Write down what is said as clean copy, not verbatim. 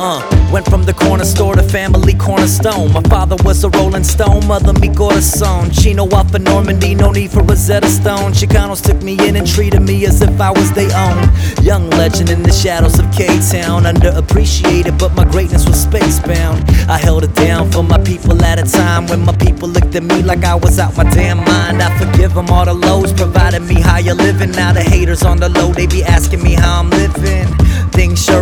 Went from the corner store to family cornerstone. My father was a rolling stone, mother mi corazon. Chino out for Normandy, no need for Rosetta Stone. Chicanos took me in and treated me as if I was their own. Young legend in the shadows of K-Town, underappreciated but my greatness was spacebound. I held it down for my people at a time when my people looked at me like I was out my damn mind. I forgive them all the lows, provided me higher living. Now the haters on the low, they be asking me how I'm living. Things sure